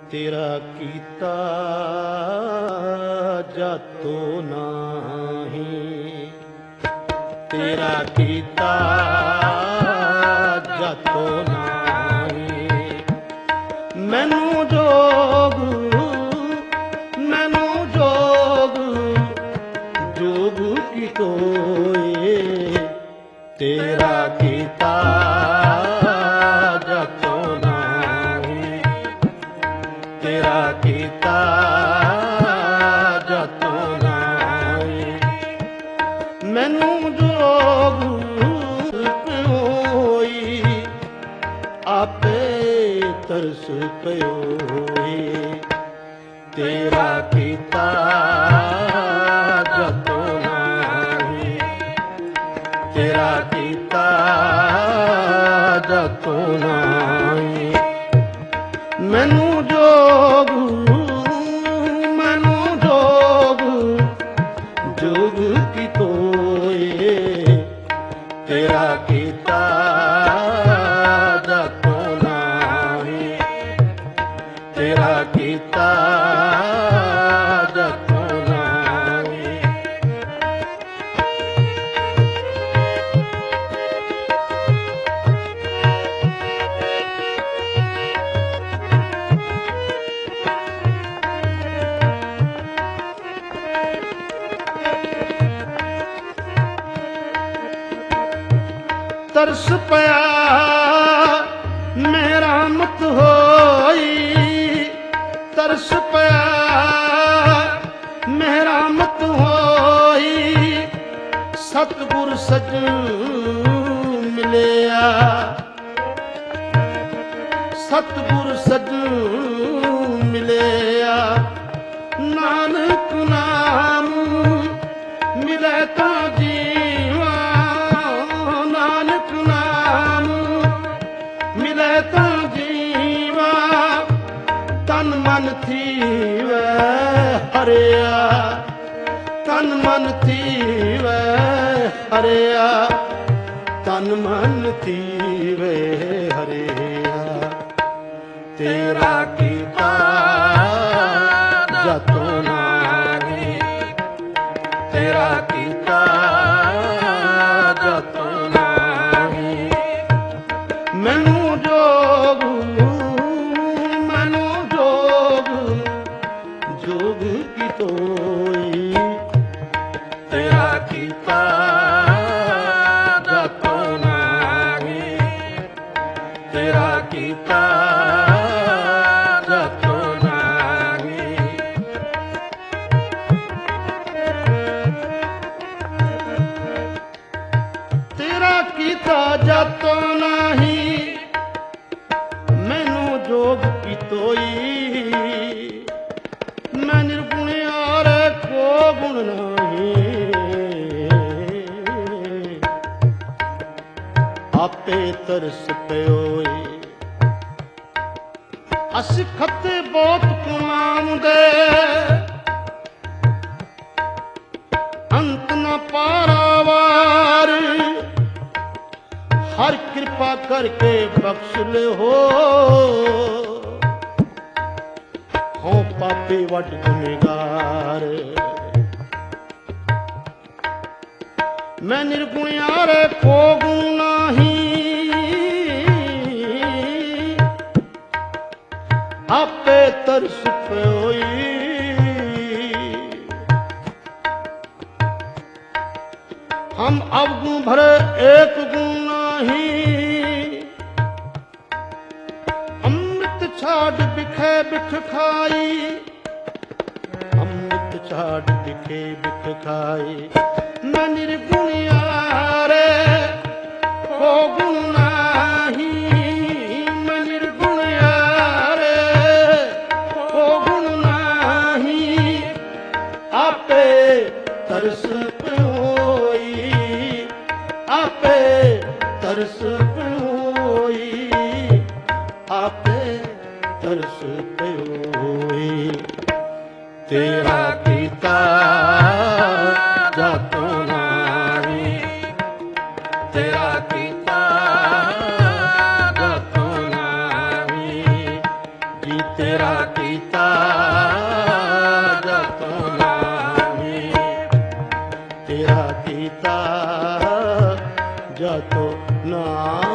ਤੇਰਾ ਕੀਤਾ ਜਾਤੋ ਨਾਹੀਂ, ਤੇਰਾ ਕੀਤਾ ਜਾਤੋ ਨਾਹੀਂ। ਮੈਨੂੰ ਜੋਗ ਜੋਗ ਕੀ ਕੋਏ, ਤੇਰਾ ਕੀਤਾ ਜਾਤੋ ਨਾਹੀਂ, ਤੇਰਾ ਕੀਤਾ ਜਾਤੋ ਨਾਹੀਂ। ਮੈਨੂੰ ਜੋਗ ਪਿਓਈ, ਆਪੇ ਤਰਸ ਪਿਓਈ, ਤੇਰਾ ਕੀਤਾ ਜਾਤੋ ਨਾਹੀਂ, ਤੇਰਾ ਕੀਤਾ ਜਾਤੋ ਨਾਹੀਂ। ਮੈਨੂੰ ਜੋਗ ਜੋਗ ਕੀ ਤੋਏ, ਤੇਰਾ ਕੀਤਾ ਜਾਤੋ ਨਾਹੀਂ, ਤੇਰਾ ਕੀਤਾ ਜਾਤੋ ਨਾਹੀਂ। ਤਰਸ ਪਿਆ ਮਿਹਰਮਤ ਹੋਈ, ਤਰਸ ਪਿਆ ਮਿਹਰਮਤ ਹੋਈ। ਸਤਿਗੁਰ ਸਜਣ ਮਿਲਿਆ, ਸਤਿਗੁਰ ਸਜਣ ਮਿਲਿਆ। ਨਾਨਕ ਨਾਮ ਮਿਲੇ ਤਾਂ ਜੀਵਾ, ਨਾਨਕ ਨਾਮ ਮਿਲੇ ਤਾਂ ਜੀਵਾ। ਤਨ ਮਨ ਥੀਵੈ ਹਰਿਆ, ਤਨ ਮਨ ਥੀਵੈ ਹਰਿਆ, ਤਨ ਮਨ ਥੀਵੈ ਹਰਿਆ। ਤੇਰਾ ਕੀਤਾ ਜਾਤੋ ਨਾਹੀਂ, ਤੇਰਾ ਕੀਤਾ ਜਾਤੋ ਨਾਹੀਂ। ਮੈਨੂੰ ਜੋਗ ਜੋਗ ਕੀ ਤੋਈ, ਤੇਰਾ ਕੀਤਾ ਜਾਤੋ ਨਾਹੀਂ, ਤੇਰਾ ਕੀਤਾ ਜਾਤੋ ਨਾਹੀਂ। ਤੇਰਾ ਕੀਤਾ ਜਾਤੋ ਨਾਹੀਂ, ਮੈਨੂੰ ਜੋਗ ਕੀ ਤੋਈ। ਮੈਂ ਨਿਰਗੁਣਿਆਰ ਕੋ ਗੁਣ ਨਹੀਂ, ਆਪੇ ਤਰਸ ਪਿਓਈ। ਅਸੀਂ ਖੱਤੇ ਬਹੁਤ ਕਮਾਉਂਦੇ, ਅੰਤ ਨਾ ਪਾਰਾਵਾਰ। ਹਰ ਕਿਰਪਾ ਕਰਕੇ ਬਖਸ਼ ਲਿਓ, ਹੋਂ ਪਾਪੀ ਵੱਡ ਗੁਨੇਗਾਰ। ਮੈਂ ਨਿਰਗੁਣਿਆਰ ਕੋ ਗੁਣ ਨਹੀਂ, ਆਪੇ ਤਰਸ ਪਿਓਈ। हम अवगुण भरे एक गुण नहीं, अमृत छाड़ बिखे बिख खाई, अमृत छाड़ बिखे बिख खाई। मैं निर्गुणियारे को गुण नहीं, मैं निर्गुणियारे को गुण नहीं। आपे तरस आपे तरस पियोई, आपे तरस पियोई। तेरा ਕੀਤਾ ਜਾਤੋ ਨਾਹੀਂ, ਤੇਰਾ ਕੀਤਾ ਜਾਤੋ ਨਾਹੀਂ। ਜੀ तेरा ਜਤੁ ਨਾਮ